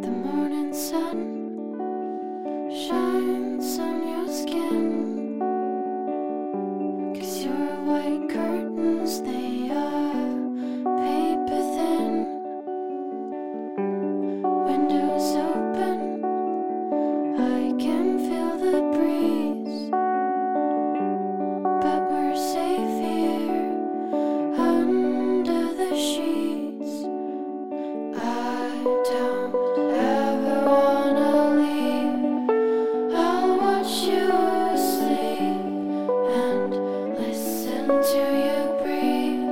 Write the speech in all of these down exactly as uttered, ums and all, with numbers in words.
The morning sun shines on your skin, 'cause your white curtains, they are paper thin. Windows open, I can feel the breeze, but we're safe here under the sheets. I don't ever wanna leave. I'll watch you sleep and listen to you breathe.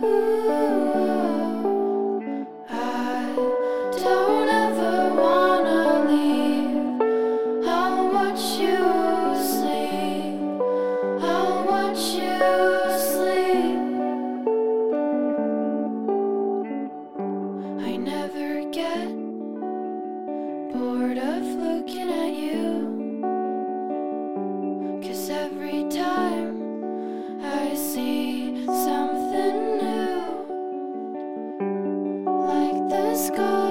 Ooh, I don't ever wanna leave. I'll watch you sleep. I'll watch you sleep. I never get bored of looking at you, 'cause every time I see something new, like the sky